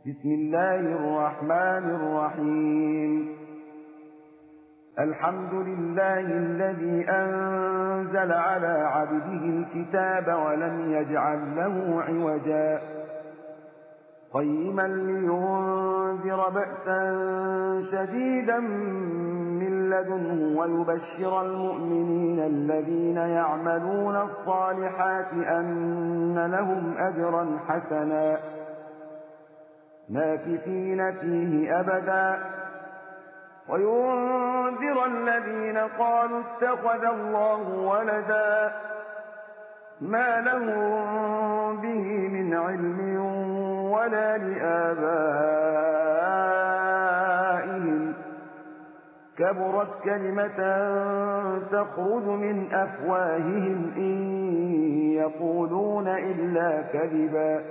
بسم الله الرحمن الرحيم. الحمد لله الذي أنزل على عبده الكتاب ولم يجعل له عوجا قيما لينذر بأسا شديدا من لدنه ويبشر المؤمنين الذين يعملون الصالحات أن لهم أجرا حسنا ماكثين فيه أبدا وينذر الذين قالوا اتخذ الله ولدا ما لهم به من علم ولا لآبائهم كبرت كلمة تخرج من أفواههم إن يقولون إلا كذبا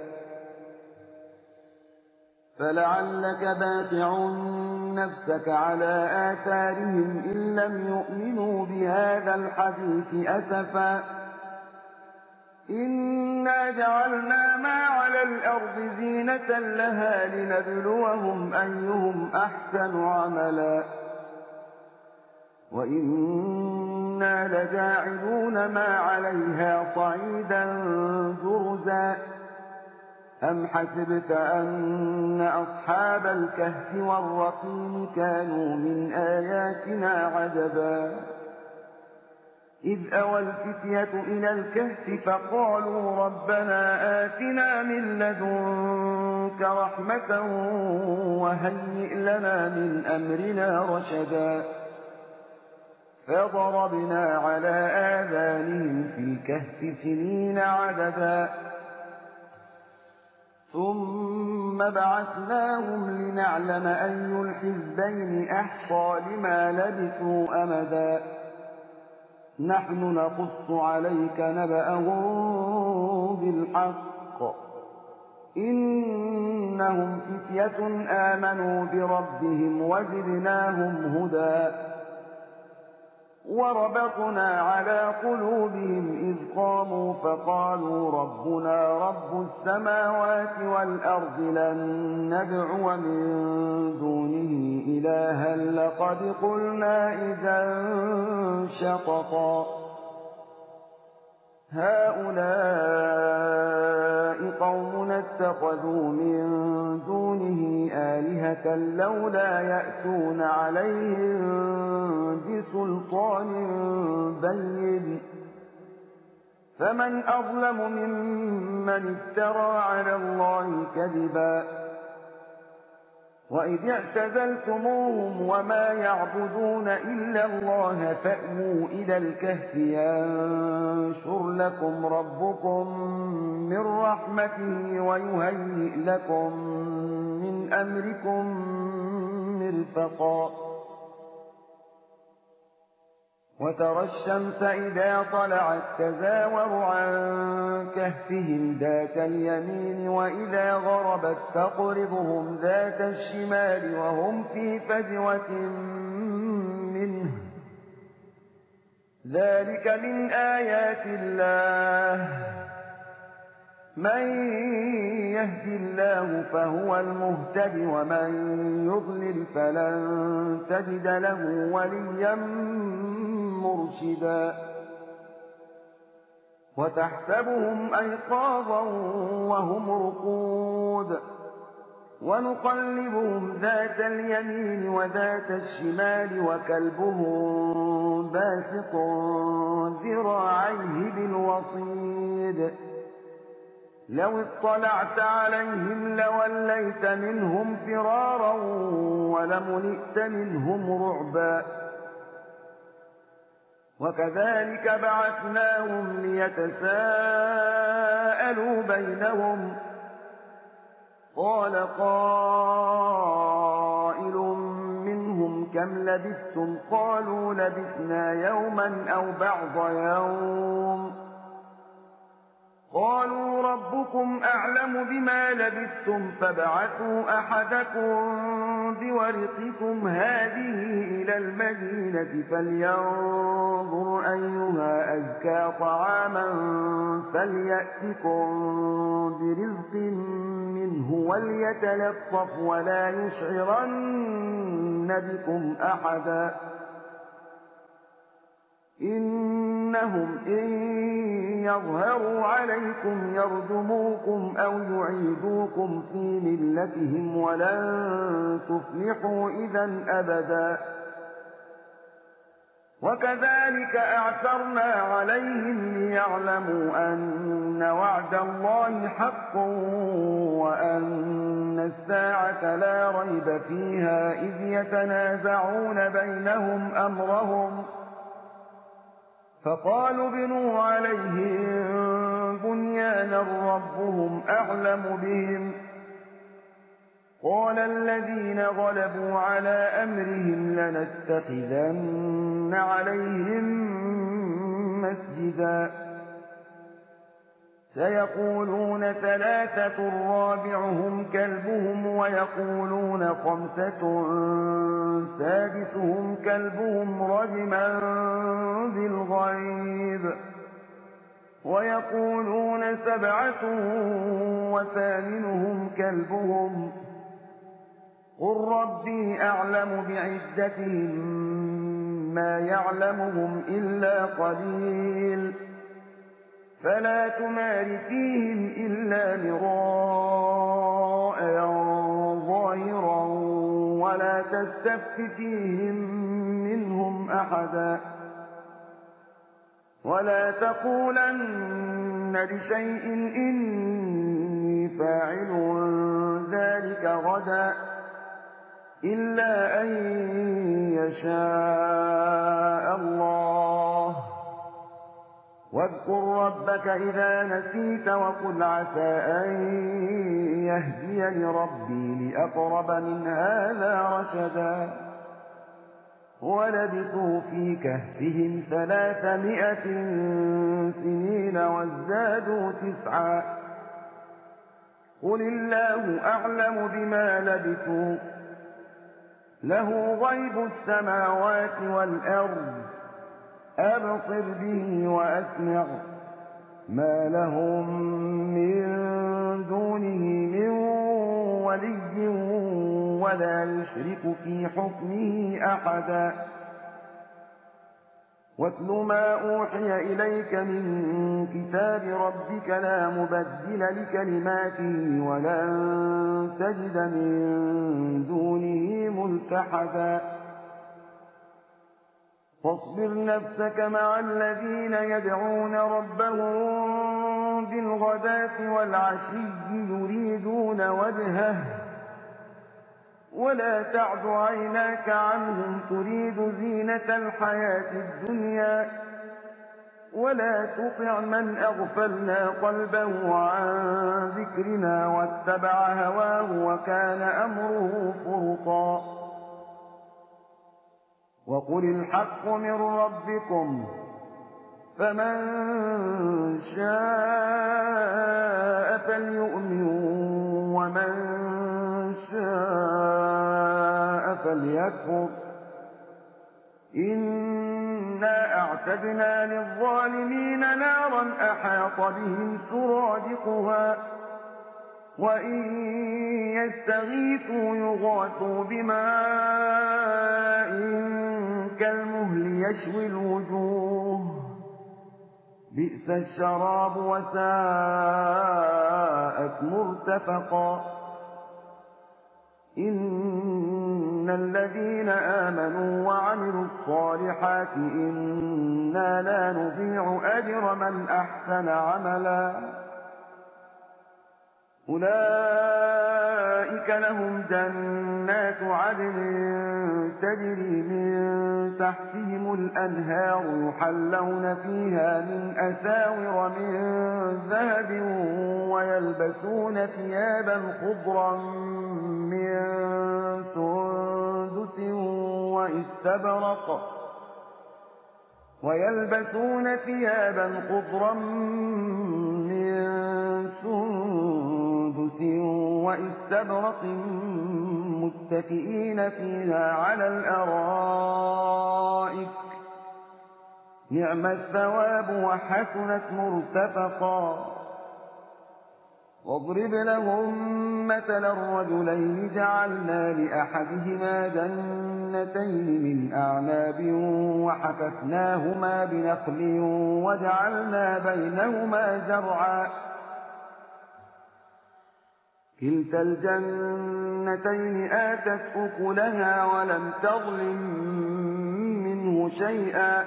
فلعلك باخع نفسك على آثارهم إن لم يؤمنوا بهذا الحديث أسفا إنا جعلنا ما على الأرض زينة لها لنبلوهم أيهم أحسن عملا وإنا لجاعلون ما عليها صعيدا جرزا أم حسبت أن أصحاب الكهف والرقيم كانوا من آياتنا عجبا إذ أوى الفتية إلى الكهف فقالوا ربنا آتنا من لدنك رحمة وهيئ لنا من أمرنا رشدا فضربنا على آذانهم في الكهف سنين عددا ثم بعثناهم لنعلم أي الحزبين أحصى لما لبثوا أمدا نحن نقص عليك نبأهم بالحق إنهم فتية آمنوا بربهم وزدناهم هدى وربطنا على قلوبهم إذ قاموا فقالوا ربنا رب السماوات والأرض لن ندعو من دونه إلها لقد قلنا إذا شططا هؤلاء قومنا اتخذوا من دونه آلهة لولا يأتون عليهم بسلطان بين فمن أظلم ممن افترى على الله كذبا وإذ اعتزلتموهم وما يعبدون إلا الله فأووا إلى الكهف ينشر لكم ربكم من رحمته ويهيئ لكم من أمركم مرفقا وترى الشمس إذا طلعت تزاور عن كهفهم ذات اليمين وإذا غربت تقرضهم ذات الشمال وهم في فجوة منه ذلك من آيات الله من يهد الله فهو المهتد ومن يضلل فلن تجد له وليا مرشدا وتحسبهم أيقاظا وهم رقود ونقلبهم ذات اليمين وذات الشمال وكلبهم باسط ذراعيه بالوصيد لو اطلعت عليهم لوليت منهم فرارا ولملئت منهم رعبا وكذلك بعثناهم ليتساءلوا بينهم قال قائل منهم كم لبثتم قالوا لبثنا يوما أو بعض يوم قالوا ربكم أعلم بما لبثتم فابعثوا أحدكم بورقكم هذه إلى المدينة فلينظر أيها أزكى طعاما فليأتكم برزق منه وليتلطف ولا يشعرن بكم أحدا إنهم إن يظهروا عليكم يرجموكم أو يعيدوكم في ملتهم ولن تفلحوا إذا أبدا وكذلك أعثرنا عليهم ليعلموا أن وعد الله حق وأن الساعة لا ريب فيها إذ يتنازعون بينهم أمرهم فقالوا ابنوا عليهم بنيانا ربهم أعلم بهم قال الذين غلبوا على أمرهم لنتخذن عليهم مسجدا سيقولون ثلاثة رابعهم كلبهم ويقولون خمسة سادسهم كلبهم رجما بالغيب ويقولون سبعة وثامنهم كلبهم قل ربي أعلم بعدتهم ما يعلمهم إلا قليل فلا تمار فيهم إلا مراء ظاهرا ولا تستفت فيهم منهم أحدا ولا تقولن لشيء إني فاعل ذلك غدا إلا أن يشاء الله واذكر ربك إذا نسيت وقل عسى أن يهديني ربي لأقرب من هذا رشدا ولبثوا في كهفهم 300 سنين وازدادوا 9 قل الله أعلم بما لبثوا له غيب السماوات والأرض أبصر به وأسمع ما لهم من دونه من ولي ولا يشرك في حكمه أحدا واتل ما أوحي إليك من كتاب ربك لا مبدل لكلماته ولن تجد من دونه ملتحدا فاصبر نفسك مع الذين يدعون ربهم بالغداة والعشي يريدون وجهه ولا تعد عيناك عنهم تريد زينة الحياة الدنيا ولا تطع من أغفلنا قلبه عن ذكرنا واتبع هواه وكان أمره فرطا وقل الحق من ربكم فمن شاء فليؤمن ومن شاء فليكفر إنا أعتدنا للظالمين نارا أحاط بهم سرادقها وإن يستغيثوا يغاثوا بماء كالمهل يشوي الوجوه بئس الشراب وساءت مرتفقا إن الذين آمنوا وعملوا الصالحات إنا لا نضيع أجر من أحسن عملا أولئك لهم جنات عدن تجري من تحتهم الأنهار يحلون فيها من أساور من ذهب ويلبسون ثيابا خضرا من سندس واستبرق ويلبسون ثيابا خضرا من سندس وإستبرق متكئين فيها على الأرائك نعم الثواب وحسنت مرتفقا واضرب لهم مثلا الرجلين جعلنا لأحدهما جنتين من أعناب وحففناهما بنخل وجعلنا بينهما زرعا كلتا الجنتين آتت أكلها ولم تظلم منه شيئا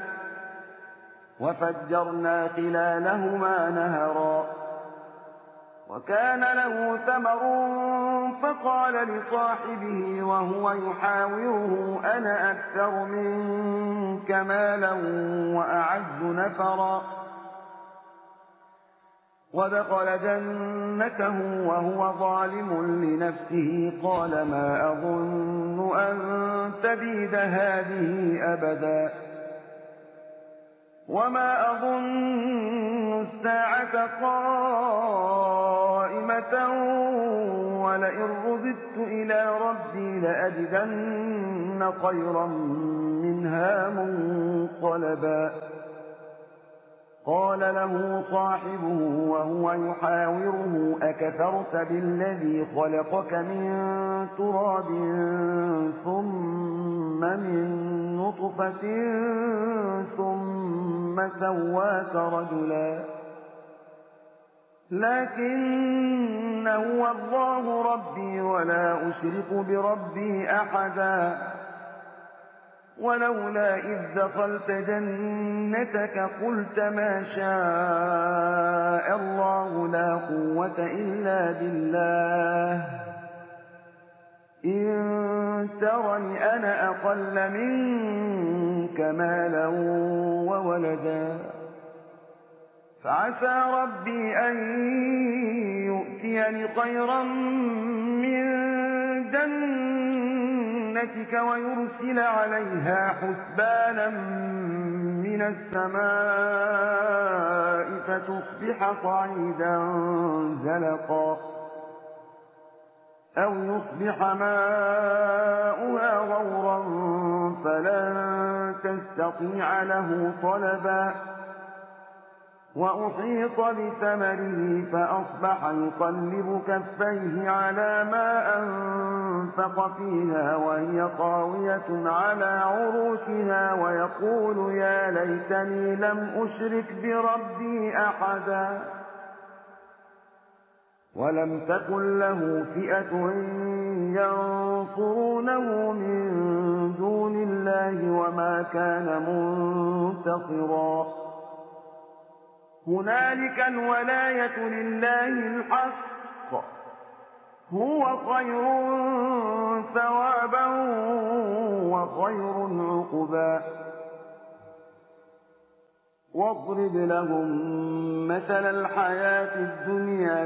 وفجرنا خلالهما نهرا وكان له ثمر فقال لصاحبه وهو يحاوره أنا أكثر منك مالا وأعز نفرا ودخل جنته وهو ظالم لنفسه قال ما أظن أن تبيد هذه أبدا وما أظن الساعة قائمة ولئن رددت إلى ربي لأجدن خيرا منها منقلبا قال له صاحبه وهو يحاوره أكفرت بالذي خلقك من تراب ثم من نطفة ثم سواك رجلا لكن هو الله ربي ولا أشرك بربي أحدا ولولا إذ دخلت جنتك قلت ما شاء الله لا قوة إلا بالله إن ترني أنا أقل منك مالا وولدا فعسى ربي أن يؤتيني خيرا من جنتك ويرسل عليها حسبانا من السماء فتصبح صعيدا زلقا أو يصبح ماؤها غورا فلن تستطيع له طلبا وأحيط بثمره فأصبح يقلب كفيه على ما أنفق فيها وهي خاوية على عروشها ويقول يا ليتني لم أشرك بربي أحدا ولم تكن له فئة ينصرونه من دون الله وما كان منتصرا هنالك الولاية لله الحق هو خير ثوابا وخير عقبا واضرب لهم مثل الحياة الدنيا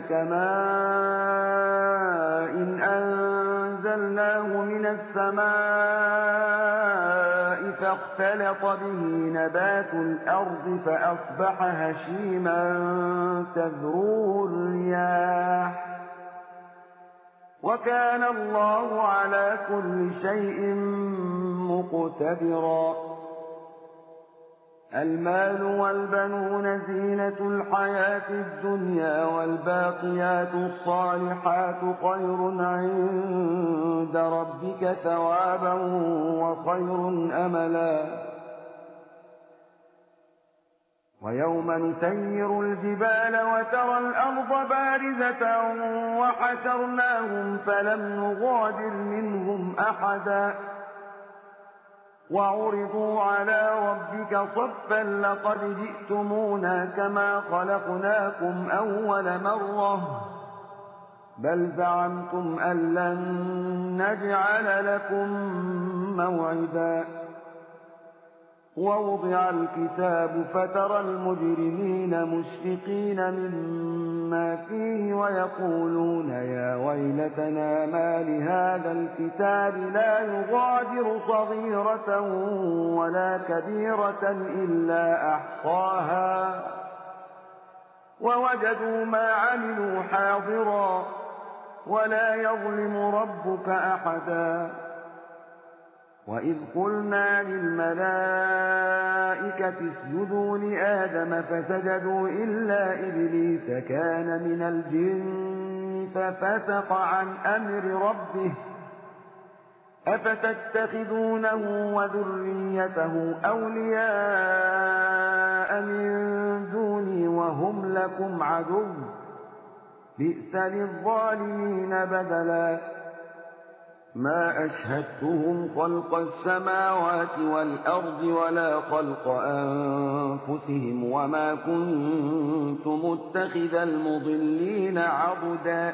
كماء إن أنزلناه من السماء فاختلط به نبات الأرض فأصبح هشيما تذروه الرياح وكان الله على كل شيء مقتدرا المال والبنون زينة الحياة الدنيا والباقيات الصالحات خير عند ربك ثوابا وخير أملا ويوم نسير الجبال وترى الأرض بارزة وحشرناهم فلم نغادر منهم أحدا وعرضوا على ربك صفا لقد جئتمونا كما خلقناكم أول مرة بل زعمتم أن لن نجعل لكم موعدا ووضع الكتاب فترى المجرمين مشفقين مما فيه ويقولون يا ويلتنا ما لهذا الكتاب لا يغادر صغيرة ولا كبيرة إلا أحصاها ووجدوا ما عملوا حاضرا ولا يظلم ربك أحدا وإذ قلنا للملائكة اسجدوا لآدم فسجدوا إلا إبليس كان من الجن ففسق عن أمر ربه أفتتخذونه وذريته أولياء من دوني وهم لكم عدو بئس للظالمين بدلا ما أشهدتهم خلق السماوات والأرض ولا خلق أنفسهم وما كنت متخذ المضلين عضدا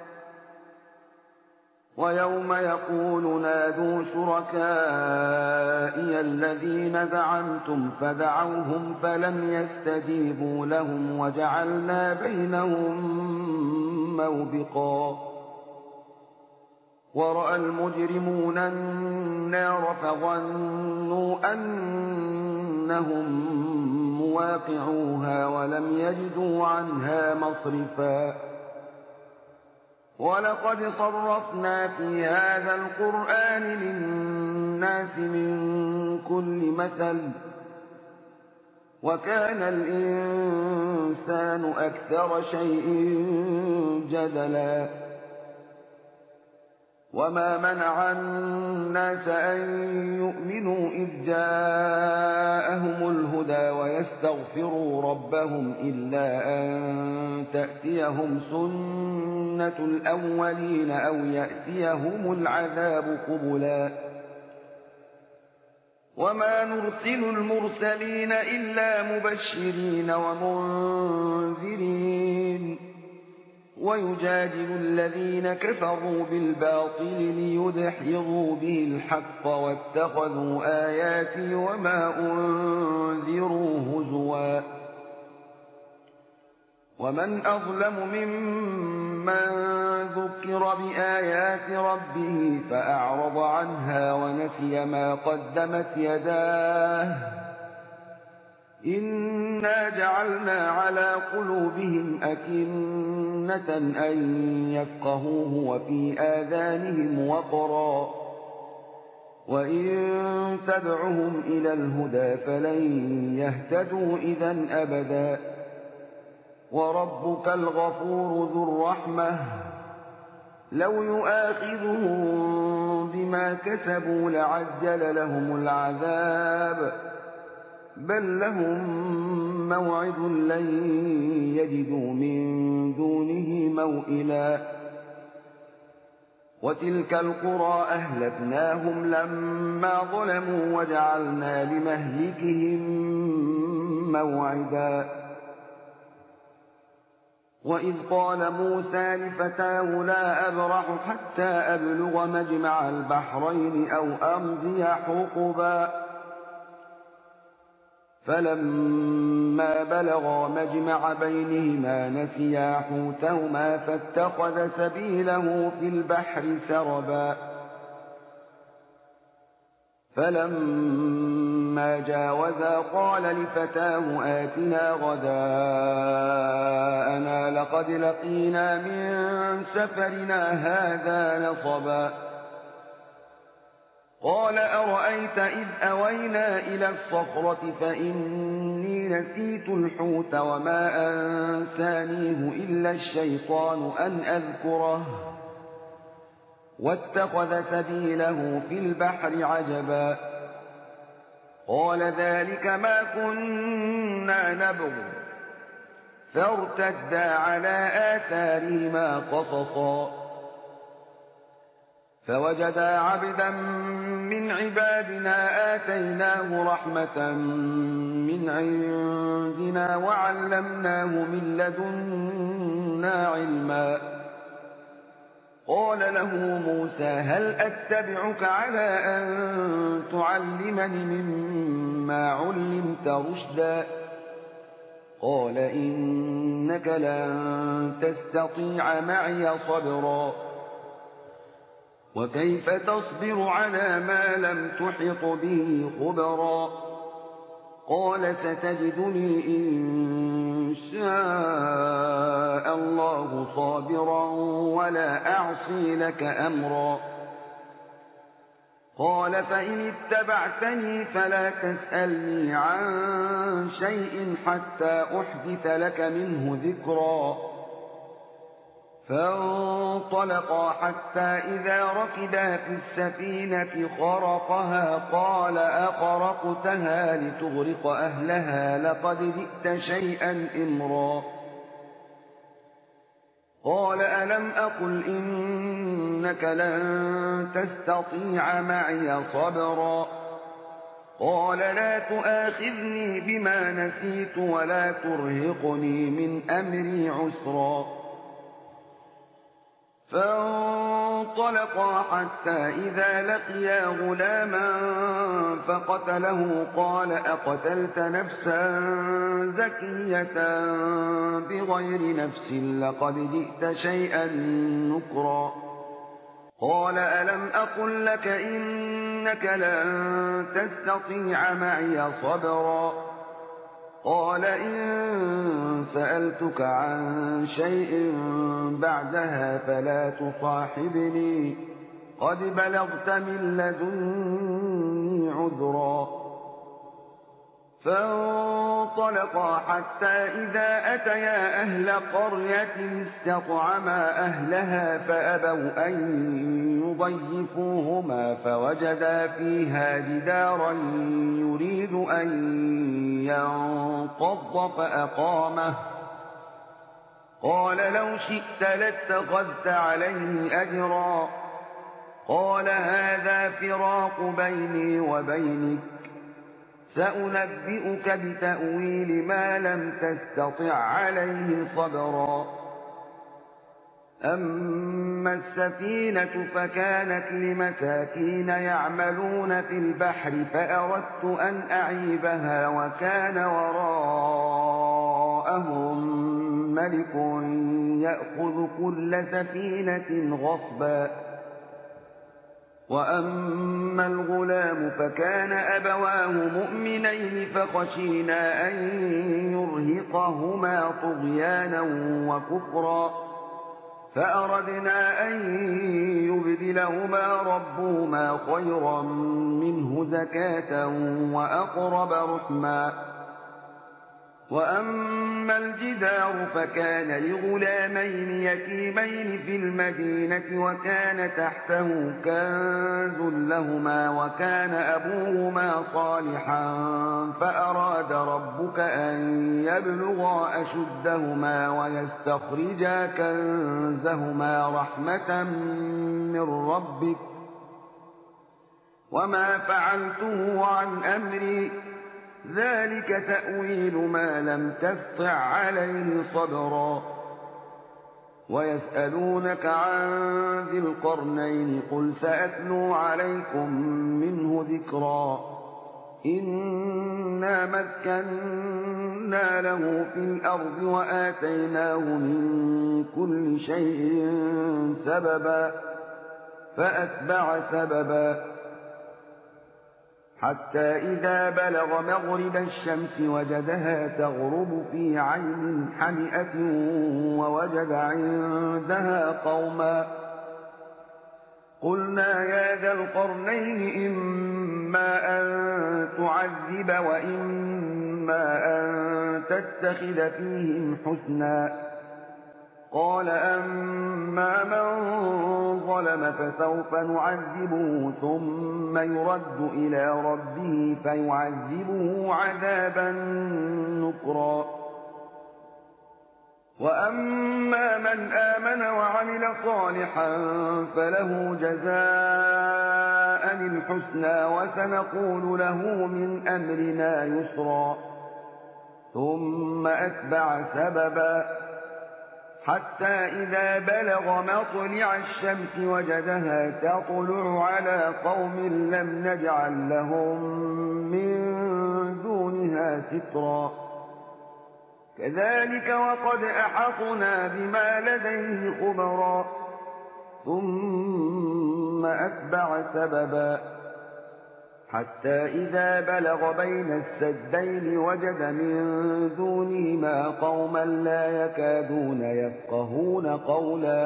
ويوم يقول نادوا شركائي الذين زعمتم فدعوهم فلم يستجيبوا لهم وجعلنا بينهم موبقا ورأى المجرمون النار فظنوا أنهم مواقعوها ولم يجدوا عنها مصرفا ولقد صرفنا في هذا القرآن للناس من كل مثل وكان الإنسان أكثر شيء جدلا وما منع الناس أن يؤمنوا إذ جاءهم الهدى ويستغفروا ربهم إلا أن تأتيهم سنة الأولين أو يأتيهم العذاب قبلا وما نرسل المرسلين إلا مبشرين ومنذرين ويجادل الذين كفروا بالباطل ليدحضوا به الحق واتخذوا آياتي وما أنذروا هزوا ومن أظلم ممن ذكر بآيات ربه فأعرض عنها ونسي ما قدمت يداه إنا جعلنا على قلوبهم أكنة أن يفقهوه وفي آذانهم وقرا وإن تدعهم إلى الهدى فلن يهتدوا إذا أبدا وربك الغفور ذو الرحمة لو يؤاخذهم بما كسبوا لعجل لهم العذاب بل لهم موعد لن يجدوا من دونه موئلا وتلك القرى أهلكناهم لما ظلموا وجعلنا لمهلكهم موعدا وإذ قال موسى لفتاه لا أبرح حتى أبلغ مجمع البحرين أو أمضي حقبا فلما بلغا مجمع بينهما نسيا حوتهما فاتخذ سبيله في البحر سربا فلما جاوزا قال لفتاه آتنا غداءنا لقد لقينا من سفرنا هذا نصبا قال أرأيت إذ أوينا إلى الصخرة فإني نسيت الحوت وما أنسانيه إلا الشيطان أن أذكره واتخذ سبيله في البحر عجبا قال ذلك ما كنا نبغ فارتدا على آثارهما قصصا فوجدا عبدا من عبادنا آتيناه رحمة من عندنا وعلمناه من لدنا علما قال له موسى هل أتبعك على أن تعلمني مما علمت رشدا قال إنك لن تستطيع معي صبرا وكيف تصبر على ما لم تحط به خبرا قال ستجدني إن شاء الله صابرا ولا أعصي لك أمرا. قال فإن اتبعتني فلا تسألني عن شيء حتى أحدث لك منه ذكرا. فانطلقا حتى إذا ركبا في السفينة خرقها قال أخرقتها لتغرق أهلها لقد جئت شيئا إمرا. قال ألم أقل إنك لن تستطيع معي صبرا. قال لا تؤاخذني بما نسيت ولا ترهقني من أمري عسرا. فانطلقا حتى إذا لقيا غلاما فقتله قال أقتلت نفسا زكية بغير نفس لقد جئت شيئا نكرا. قال ألم أقل لك إنك لن تستطيع معي صبرا. قال إن سألتك عن شيء بعدها فلا تصاحبني قد بلغت من لدني عذرا. فانطلقا حتى إذا أتيا أهل قرية استطعما أهلها فأبوا أن يضيفوهما فوجدا فيها جدارا يريد أن ينقض فأقامه. قال لو شئت لاتخذت عليه أجرا. قال هذا فراق بيني وبينك سأنبئك بتأويل ما لم تستطع عليه صبرا. أما السفينة فكانت لمساكين يعملون في البحر فأردت أن أعيبها وكان وراءهم ملك يأخذ كل سفينة غصبا. وأما الغلام فكان أبواه مؤمنين فخشينا أن يرهقهما طغيانا وكفرا فأردنا أن يبدلهما ربهما خيرا منه زكاة وأقرب رحما. وأما الجدار فكان لغلامين يتيمين في المدينة وكان تحته كنز لهما وكان أبوهما صالحا فأراد ربك أن يبلغا أشدهما ويستخرجا كنزهما رحمة من ربك وما فعلته عن أمري ذلك تأويل ما لم تستطع عليه صبرا. ويسألونك عن ذي القرنين قل سأتلو عليكم منه ذكرا. إنا مكنا له في الأرض وآتيناه من كل شيء سببا فأتبع سببا حتى إذا بلغ مغرب الشمس وجدها تغرب في عين حمئة ووجد عندها قوما. قلنا يا ذا القرنين إما أن تعذب وإما أن تتخذ فيهم حسنا. قال أما من ظلم فسوف نعذبه ثم يرد إلى ربه فيعذبه عذابا نكرا. وأما من آمن وعمل صالحا فله جزاء الحسنى وسنقول له من أمرنا يسرا. ثم أتبع سببا حتى إذا بلغ مطلع الشمس وجدها تطلع على قوم لم نجعل لهم من دونها سترا. كذلك وقد أحطنا بما لديه خبرا. ثم أتبع سببا حتى إذا بلغ بين السدين وجد من دونهما قوما لا يكادون يفقهون قولا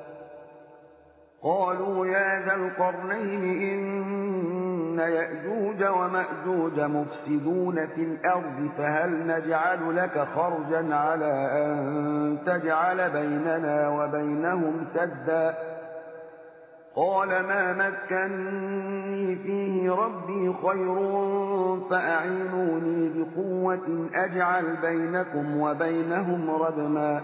قالوا يا ذا القرنين إن يأجوج ومأجوج مفسدون في الأرض فهل نجعل لك خرجا على أن تجعل بيننا وبينهم سدا قال ما مكنني فيه ربي خير فأعينوني بقوة أجعل بينكم وبينهم ردما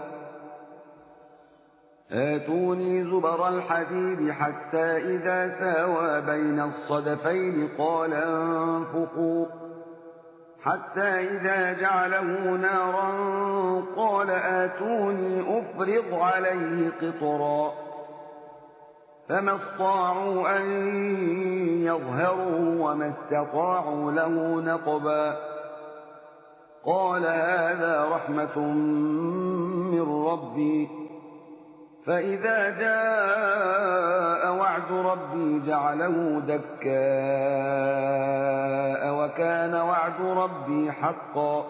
آتوني زبر الحديد حتى إذا ساوى بين الصدفين قال انفقوا حتى إذا جعله نارا قال آتوني أفرغ عليه قطرا فما استطاعوا أن يظهروا وما استطاعوا له نقبا قال هذا رحمة من ربي فإذا جاء وعد ربي جعله دكاء وكان وعد ربي حقا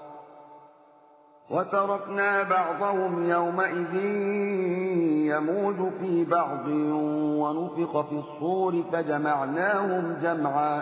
وتركنا بعضهم يومئذ يموج في بعض ونفخ في الصور فجمعناهم جمعا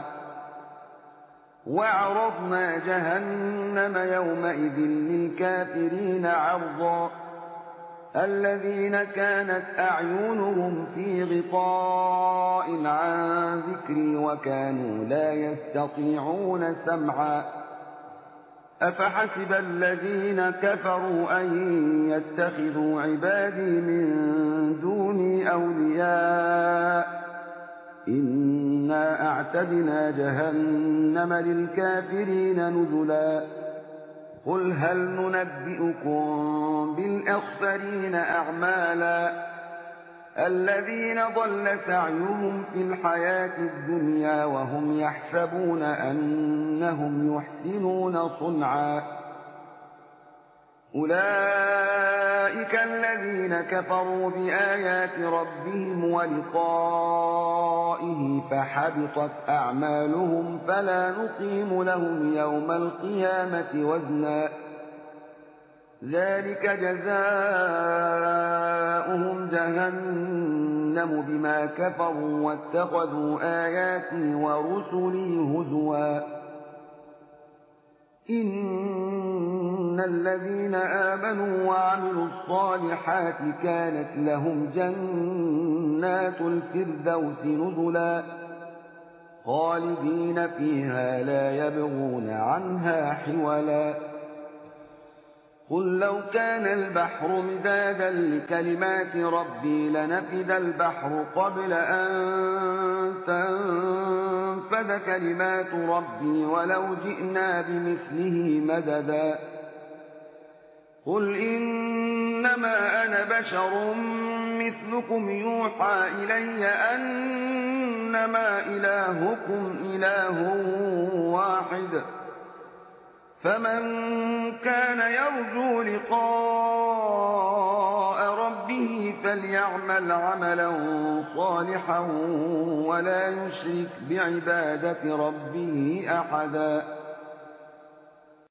وعرضنا جهنم يومئذ للكافرين عرضا الذين كانت أعينهم في غطاء عن ذكري وكانوا لا يستطيعون سمعا أفحسب الذين كفروا أن يتخذوا عبادي من دوني أولياء إنا أعتدنا جهنم للكافرين نزلا قل هل ننبئكم بالأخسرين أعمالا الذين ضل سعيهم في الحياة الدنيا وهم يحسبون أنهم يحسنون صنعا أولئك الذين كفروا بآيات ربهم ولقائه فحبطت أعمالهم فلا نقيم لهم يوم القيامة وزنا ذلك جزاؤهم جهنم بما كفروا واتخذوا آياتي ورسلي هزوا إن الذين آمنوا وعملوا الصالحات كانت لهم جنات الفردوس نزلا خالدين فيها لا يبغون عنها حولا قل لو كان البحر مدادا لكلمات ربي لنفد البحر قبل أن تنفد كلمات ربي ولو جئنا بمثله مددا قل إنما أنا بشر مثلكم يوحى إلي أنما إلهكم إله واحد فمن كان يرجو لقاء ربه فليعمل عملا صالحا ولا يشرك بعبادة ربه أحدا